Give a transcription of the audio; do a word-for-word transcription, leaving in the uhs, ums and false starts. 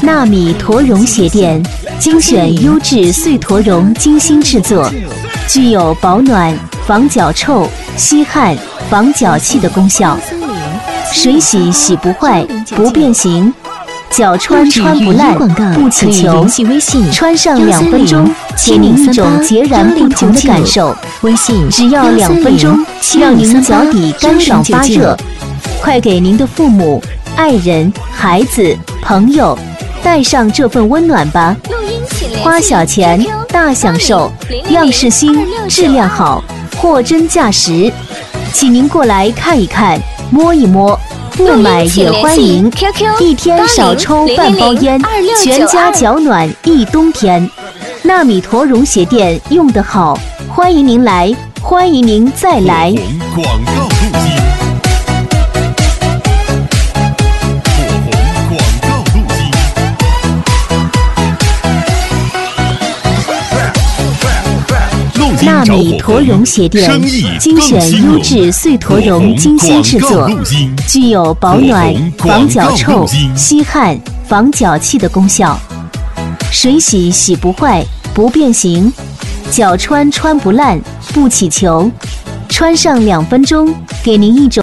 纳米驼绒鞋垫，精选优质碎驼绒精心制作，具有保暖、防脚臭、吸汗、防脚气的功效。水洗洗不坏，不变形，脚穿穿不烂，不起球。穿上两分钟，给您一种截然不同的感受。 微信只要两分钟，让您脚底干爽发热。快给您的父母、爱人、孩子、朋友带上这份温暖吧！花小钱，大享受，样式新，质量好，货真价实，请您过来看一看，摸一摸。不买也欢迎，一天少抽半包烟，全家脚暖一冬天。纳米驼绒鞋垫用得好，欢迎您来，欢迎您再来。 广告路径，火红广告路径。 纳米驼绒鞋垫，精选优质碎驼绒精心制作，具有保暖、防脚臭、吸汗、防脚气的功效。水洗洗不坏，不变形，脚穿穿不烂，不起球。穿上两分钟，给您一种